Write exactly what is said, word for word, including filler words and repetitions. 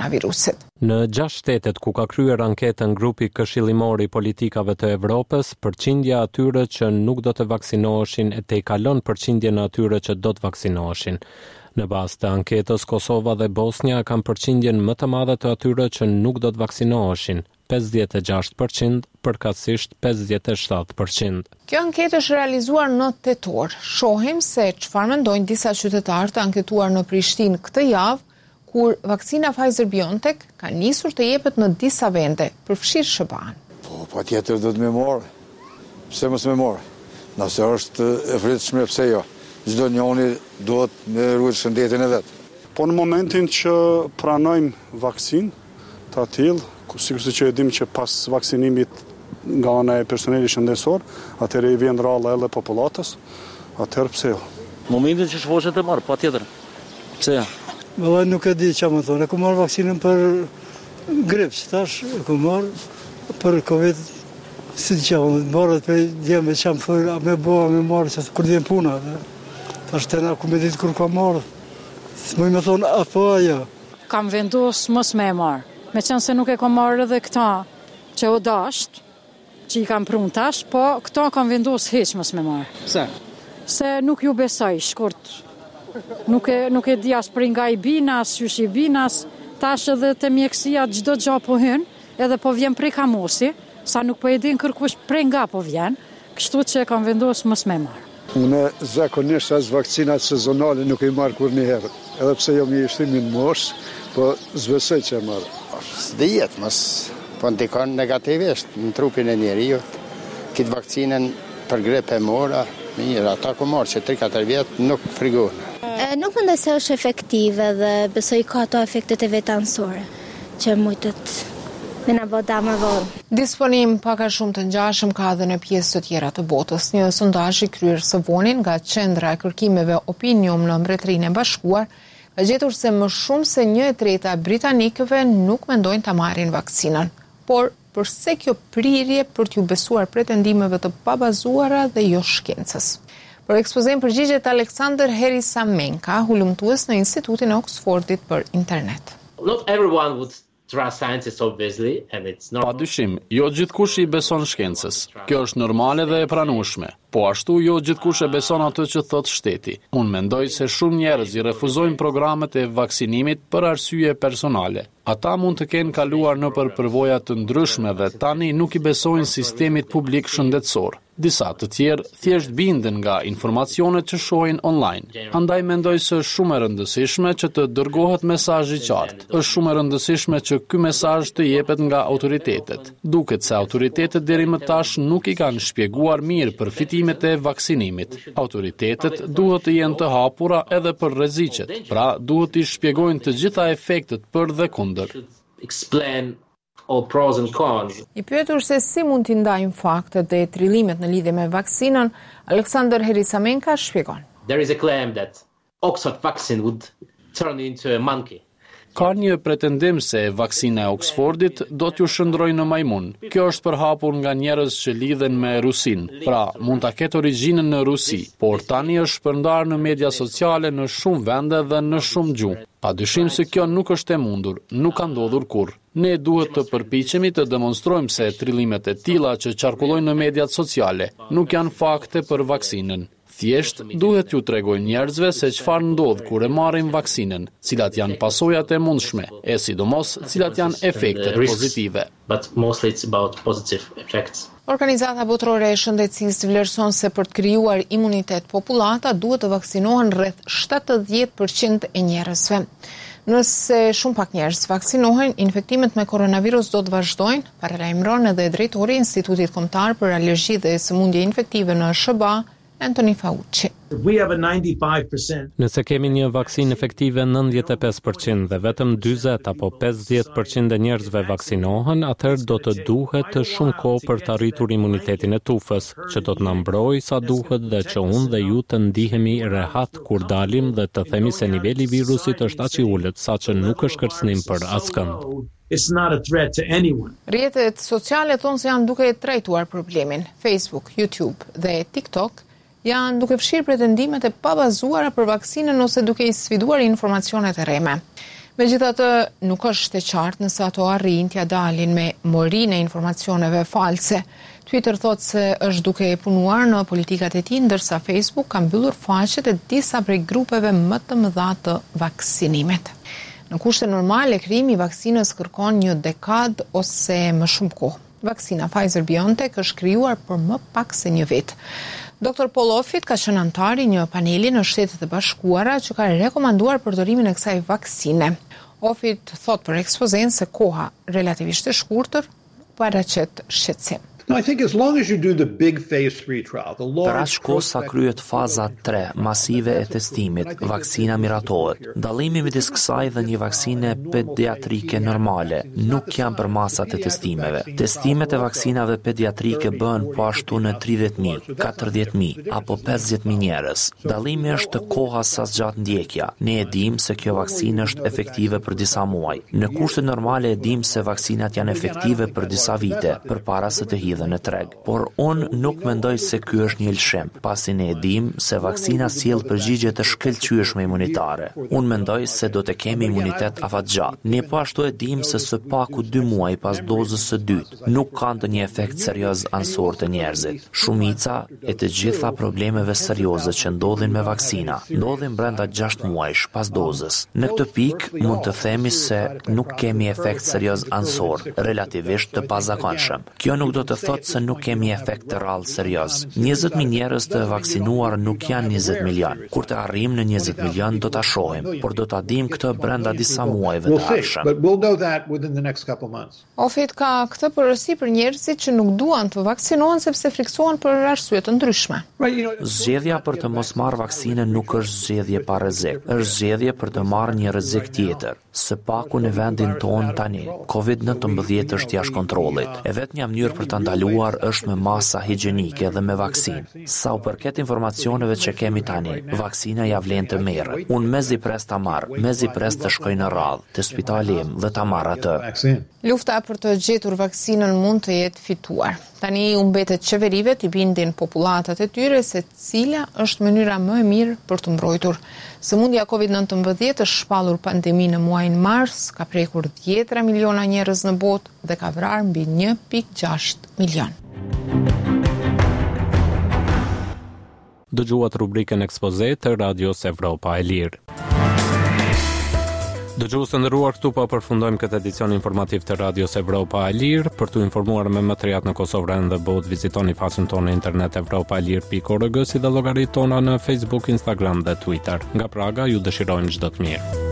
koronavirusit. Në gjashtë shtetet ku ka kryer anketën grupi këshillimor i politikave të Evropës, përqindja atyre që nuk do të vaksinoheshin e tejkalon përqindjen e atyre që do të vaksinoheshin. Në bazë të anketës, Kosova dhe Bosnia kanë përqindjen më të madhe të atyre që nuk do të vaksinoheshin, pesëdhjetë e gjashtë përqind, përkatësisht pesëdhjetë e shtatë përqind. Kjo anketë është realizuar në tetor. Shohim se çfarë mendojnë disa qytetarë të anketuar në Prishtinë këtë javë, kur vaksina Pfizer-BioNTech ka nisur të jepet në disa vende, përfshirë Sh B A-n. Po, patjetër do të më marr. Pse mos më marr? Nëse është e vërtetshme, pse jo? Çdo njeri duhet me ruajtur shëndetin e vet. Po në momentin që pranojmë vaksinë të tillë, ku sigurisht që e dim që pas vaksinimit nga ana e personelit shëndetësor, atëherë i vjen ralla edhe popullatës, atëherë pse jo? Momentin që shfoshet të marr, patjetër. Pse jo? Valla nuk e di çfarë më thonë. Ku marr vaksinën për grips, tash ku marr për Covid. Si që më marrë për djemë që më thërë, a me bo, a me marrë, që kur djemë puna. Tash të nga ku me ditë kur ka marrë. Së më me thonë, apo ajo. Kam vendosë mos me e marrë. Me qenë se nuk e kam marrë edhe këta që o dasht, që i kam prunë tash, po këta kam vendosë heq mos me marrë. Pse? Se nuk ju besoj, shkurt. Nuk e, nuk e di as për nga i binas, qysh i binas, tash edhe të mjekësia gjdo gja po hynë, edhe po vjen prej kamosi, sa nuk po e din kërkush prej nga po vjen, kështu që e kam vendosë mos me marrë. Unë zakonisht as vakcinat sezonale nuk i marrë kur një herë, edhe pse jo mi ishtimin mosh, po zbesoj që e marrë. Së jetë, mos po ndikon negativisht në trupin e njeriut. Kitë vakcinën për gripe mora, mirë, ata ku morë që tri katër vjetë nuk frigonë. Nuk mendoj se është efektive dhe besoj ka ato efektet e vetë anësore, që mujtët me na bë damë vonë. Disponim pak a shumë të ngjashëm ka edhe në pjesë të tjera të botës. Një sondazh i kryer së vonin nga Qendra e Kërkimeve Opinium në Mbretërinë e Bashkuar ka gjetur se më shumë se një e treta e britanikëve nuk mendojnë ta marrin vaksinën. Por përse kjo prirje për t'ju besuar pretendimeve të pabazuara dhe jo shkencës? Për ekspozim përgjigjet Alexander Herisamenka, hulumtues në Institutin e Oxfordit për internet. Not everyone would trust scientists, obviously, and it's not. Padyshim, jo gjithkush i beson shkencës. Kjo është normale dhe e pranueshme. Po ashtu jo gjithkush e beson atë që thot shteti. Unë mendoj se shumë njerëz i refuzojnë programet e vaksinimit për arsye personale. Ata mund të kenë kaluar në për përvoja të ndryshme dhe tani nuk i besojnë sistemit publik shëndetësor. Disa të tjerë thjesht binden nga informacionet që shohin online. Andaj mendoj se është shumë e rëndësishme që të dërgohet mesazh i qartë. Është shumë e rëndësishme që ky mesazh të jepet nga autoritetet. Duket se autoritetet deri më tash nuk i kanë shpjeguar mirë përfitimet e vaksinimit. Autoritetet duhet të jenë të hapura edhe për rreziqet. Pra, duhet të shpjegojnë të gjitha efektet për dhe kundër. Explain all pros and cons. I pyetur se si mund t'i ndajnë faktet dhe trillimet në lidhje me vaksinën, Alexander Herisamenka shpjegon. There is a claim that Oxford vaccine would turn into a monkey. Ka një pretendim se vaksina e Oxfordit do t'ju shndrojë në majmun. Kjo është përhapur nga njerëz që lidhen me Rusinë. Pra, mund ta ketë origjinën në Rusi, por tani është shpërndar në media sociale në shumë vende dhe në shumë gjuhë. Padyshim se kjo nuk është e mundur, nuk ka ndodhur kurrë. Ne duhet të përpiqemi të demonstrojmë se trillimet e tilla që qarkullojnë në mediat sociale nuk janë fakte për vaksinën. Thjesht duhet ju tregojnë njerëzve se çfarë ndodh kur e marrin vaksinën, cilat janë pasojat e mundshme, e sidomos cilat janë efektet pozitive. But mostly it's about positive effects. Organizata Botërore e Shëndetësisë vlerëson se për të krijuar imunitet popullata duhet të vaksinohen rreth shtatëdhjetë përqind e njerëzve. Nëse shumë pak njerëz vaksinohen, infektimet me koronavirus do të vazhdojnë, paralajmëron edhe drejtori i Institutit Kombëtar për Alergji dhe Sëmundje Infektive në Sh B A, Anthony Fauci. Nëse kemi një vaksinë efektive nëntëdhjetë e pesë përqind dhe vetëm dyzet apo pesëdhjetë përqind e njerëzve vaksinohen, atëherë do të duhet shumë kohë për të arritur imunitetin e tufës, që do të na mbrojë sa duhet dhe që unë dhe ju të ndihemi rehat kur dalim dhe të themi se niveli i virusit është aq i ulët saqë nuk është kërcënim për askënd. It's not a threat to anyone. Rrjetet sociale thonë se janë duke trajtuar problemin. Facebook, YouTube dhe TikTok janë duke fshirë pretendimet e pabazuara për vaksinën ose duke i sfiduar informacionet e rreme. Megjithatë, nuk është e qartë nëse ato arrin t'ia dalin me morinë e informacioneve false. Twitter thotë se është duke e punuar në politikat e tij, ndërsa Facebook ka mbyllur faqet e disa prej grupeve më të mëdha të vaksinimit. Në kushte normale, krijimi i vaksinës kërkon një dekadë ose më shumë kohë. Vaksina Pfizer-BioNTech është krijuar për më pak se një vit. doktor Paul Offit ka qenë antar i një paneli në Shtetet e Bashkuara që ka rekomanduar përdorimin e kësaj vaksine. Offit thot për ekspozen se koha relativisht e shkurtër paraqet shqetësim. No, I think as long as you do the big phase three trial, the large... Për aq kohë sa kryhet faza tre masive e testimit, vaksina miratohet. Dallimi midis kësaj dhe një vaksine pediatrike normale nuk janë për masat e testimeve. Testimet e vaksinave pediatrike bëhen po ashtu në tridhjetë mijë, katërdhjetë mijë apo pesëdhjetë mijë njerëz. Dallimi është koha sa zgjat ndjekja. Ne e dim se kjo vaksinë është efektive për disa muaj. Në kushte normale e dim se vaksinat janë efektive për disa vite, përpara se të hidhen në treg. Por unë nuk mendoj se ky është një lëshim, pasi ne e dim se vaksina sjell përgjigje të shkëlqyeshme imunitare. Unë mendoj se do të kemi imunitet afatgjatë. Ne po ashtu e dim se së paku dy muaj pas dozës së dytë nuk ka ndonjë efekt serioz ansor të njerëzit. Shumica e të gjitha problemeve serioze që ndodhin me vaksina ndodhin brenda gjashtë muajsh pas dozës. Në këtë pikë mund të themi se nuk kemi efekt serioz ansor, relativisht të pazakonshëm. Kjo nuk do të thotë se nuk kemi efekt të rrallë serioz. njëzet mijë njerëz të vaksinuar nuk janë njëzet milion. Kur të arrijmë në njëzet milion do ta shohim, por do ta dimë këtë brenda disa muajve të ardhshëm. Offit ka këtë përgjegjësi për njerëzit që nuk duan të vaksinohen sepse friksohen për arsye të ndryshme. Zgjedhja për të mos marrë vaksinën nuk është zgjedhje pa rrezik, është zgjedhje për të marrë një rrezik tjetër. Së paku në vendin tonë tani, covid nëntëmbëdhjetë është jashtë kontrollit. E vetmja mënyrë për ta ndaluar është me masa higjienike dhe me vaksinë. Sa u përket informacioneve që kemi tani, vaksina ja vlen të merret. Unë mezi pres ta marr, mezi pres të shkoj në radhë te spitali im dhe ta marr atë. Lufta për të gjetur vaksinën mund të jetë fituar. Tani u mbetet qeverive të bindin populatat e tyre se cila është mënyra më e mirë për të mbrojtur. Sëmundja covid nëntëmbëdhjetë është shpallur pandemi në muajin mars, ka prekur dhjetra miliona njerëz në botë dhe ka vrarë mbi një pikë gjashtë milion. Dëgjuat rubrikën ekspoze të Radios Evropa e Lirë. Dëgjues të nderuar, këtu po përfundojmë këtë edicion informativ të Radios Evropa e Lirë. Për të informuar me më të rehat në Kosovë dhe botë, vizitoni faqen tonë internet evropa e lirë pikë org si dhe llogaritë tona në Facebook, Instagram dhe Twitter. Nga Praga ju dëshirojmë çdo të mirë.